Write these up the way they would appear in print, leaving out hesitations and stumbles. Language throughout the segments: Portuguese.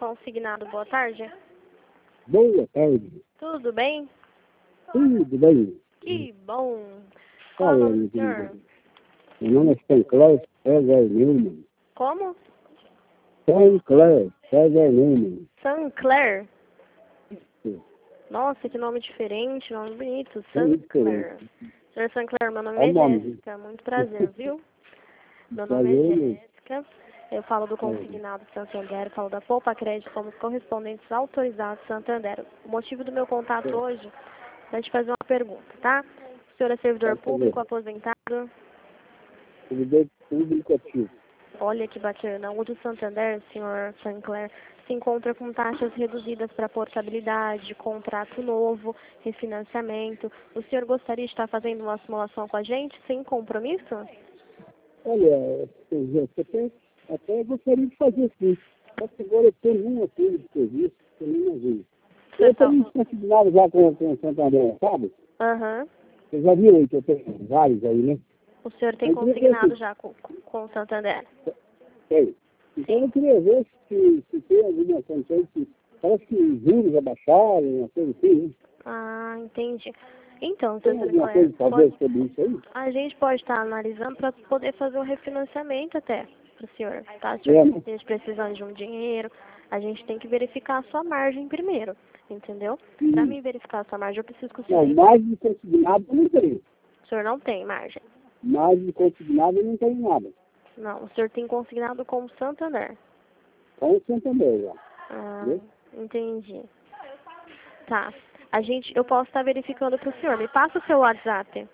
Consignado, boa tarde. Boa tarde. Tudo bem? Tudo bem? Que bom. Qual Qual é o o nome nome do senhor? Meu nome é Sancler César Neumann. Como? Sancler César Neumann. Sancler. Sim. Nossa, que nome diferente, nome bonito. Sim, Sancler. Senhor Sancler, meu nome É o é nome. Jéssica. Muito prazer, viu? Meu nome é Prazer, né? Jéssica. Eu falo do Consignado Santander, falo da Poupa Crédito, somos correspondentes autorizados Santander. O motivo do meu contato hoje é te fazer uma pergunta, tá? O senhor é servidor Pode público, fazer. aposentado? Servidor público ativo. Olha que bacana. O do Santander, senhor Sancler, se encontra com taxas reduzidas para portabilidade, contrato novo, refinanciamento. O senhor gostaria de estar fazendo uma simulação com a gente, sem compromisso? Olha, até gostaria de fazer sim. Só que agora eu tenho uma coisa de serviço que eu nem imagino. Eu tenho consignado já com o Santander, sabe? Aham. Você já viu aí que eu tenho vários aí, né? O senhor tem Eu queria ver consignado já com o Santander? Tem. Então eu queria ver se tem alguma condição que parece que os juros abaixaram, uma coisa assim, né? Ah, entendi. Então, Tem senhor alguma Sancler, coisa talvez sobre isso aí? a gente pode estar analisando para poder fazer um refinanciamento até para o senhor, tá? Se o É, senhor né? esteja precisando de um dinheiro, a gente tem que verificar a sua margem primeiro, entendeu? Para mim verificar a sua margem, eu preciso que o senhor... Não, mais de consignado eu não tenho. O senhor não tem margem. Mais de consignado eu não tenho nada. Não, o senhor tem consignado com o Santander. Com o Santander já. Ah, Entendeu? entendi. Tá. Eu posso estar verificando para o senhor. Me passa o seu WhatsApp.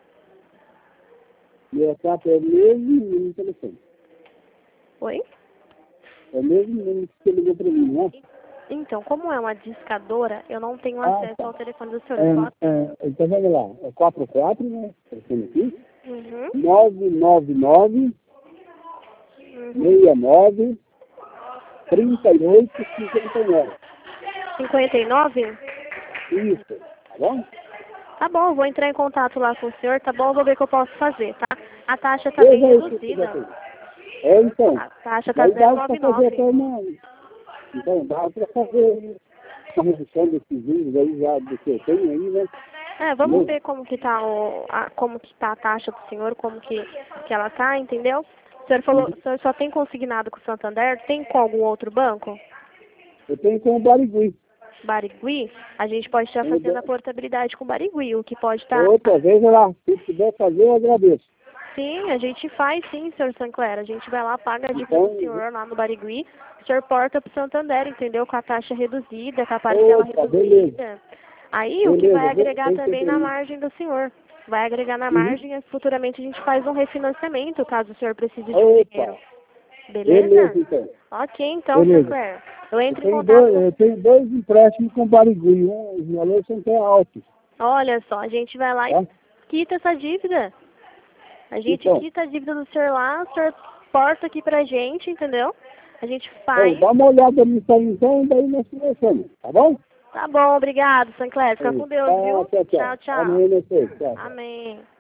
E o WhatsApp é o mesmo número de telefone. Oi? É o mesmo número que você ligou para mim, né? Então, como é uma discadora, eu não tenho Ah, acesso tá. ao telefone do senhor. Eu posso... Então vamos lá. É 44, né? Telefone aqui. Uhum. 999 Uhum. 69 38 59. 59? Isso, tá bom? Tá bom, eu vou entrar em contato lá com o senhor, tá bom? Eu vou ver o que eu posso fazer, tá? A taxa tá bem Veja aí o que você já reduzida. fez. É, então. A taxa tá Daí dá para fazer 0,99. até uma. Então, dá para fazer uma redução desses juros aí já do que eu tenho aí, né? É, vamos ver como que tá como que tá a taxa do senhor, que ela tá, entendeu? O senhor falou, o senhor só tem consignado com o Santander, tem com algum outro banco? Eu tenho com o Barigui. Barigui? A gente pode estar fazendo a portabilidade com o Barigui, o que pode estar... Outra vez, lá, se puder fazer, eu agradeço. Sim, a gente faz sim, senhor Sancler. A gente vai lá, paga a dívida do senhor lá no Barigui, o senhor porta pro Santander, entendeu? Com a taxa reduzida, com a parcela reduzida. Beleza. Aí o que vai agregar Tem também na que margem do senhor. Vai agregar na margem e futuramente a gente faz um refinanciamento, caso o senhor precise de um dinheiro. Beleza? Beleza, então. Ok, então, Beleza. Sancler. Eu entro em Eu contato. tenho dois empréstimos com o Barigui. Os valores são até altos. Olha só, a gente vai lá e Tá? quita essa dívida. A gente Então, quita a dívida do senhor lá, o senhor porta aqui pra gente, entendeu? A gente faz. dá uma olhada nisso aí, então, e daí nós conversamos. Tá bom? Tá bom, obrigado, Sancler. Fica com Deus, viu? Tchau, tchau. Tchau, tchau. Amanhã nós vemos. Tchau. Amém.